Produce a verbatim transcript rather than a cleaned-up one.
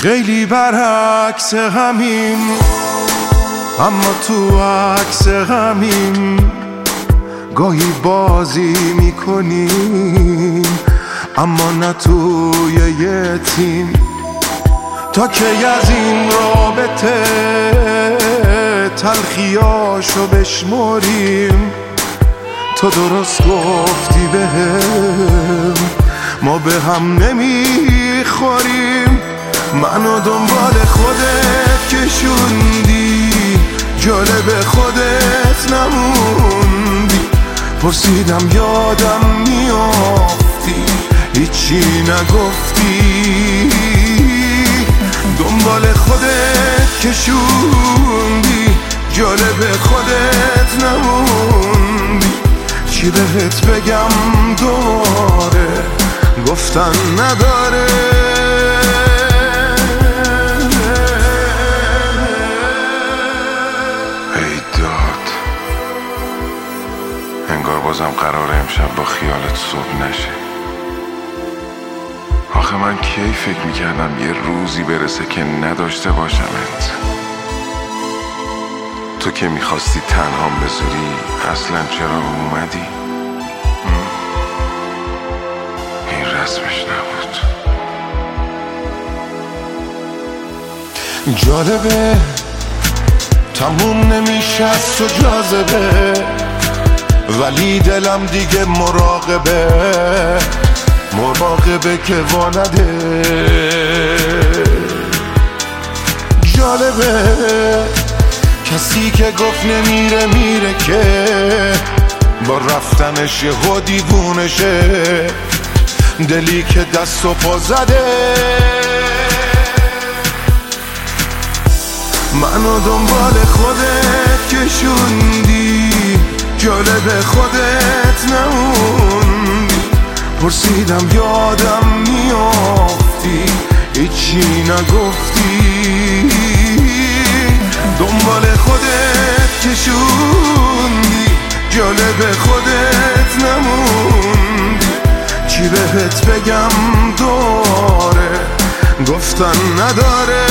خیلی برعکس همیم، اما تو عکس همیم. گاهی بازی میکنیم اما نه توی یه تیم. تا که از این رابطه تلخیاشو بشمریم. تو درست گفتی بهم ما به هم نمیخوریم. منو دنبال خودت کشوندی، جالب خودت نموندی. پرسیدم یادم میافتی، هیچی نگفتی. دنبال خودت کشوندی، جالب خودت نموندی. چی بهت بگم دوباره، گفتن نداره. ای داد، انگار بازم قراره امشب با خیالت صبح نشه. آخه من کی فکر میکردم یه روزی برسه که نداشته باشمت. تو که میخواستی تنهام بذاری، اصلا چرا اومدی؟ این رسمش نبود. جالبه تموم نمیشه از تو جاذبه، ولی دلم دیگه مراقبه. مراقبه که وانده. جالبه کسی که گفت نمیره میره، که با رفتنش یهو دیوونشه. دلی که دست و پا زده. منو دنبال خودت کشوندی، جالب خودت نموندی. پرسیدم یادم میافتی، هیچی نگفتی. دنبال خودت کشوندی، جالب خودت نموندی. چی بهت بگم دوباره، گفتن نداره.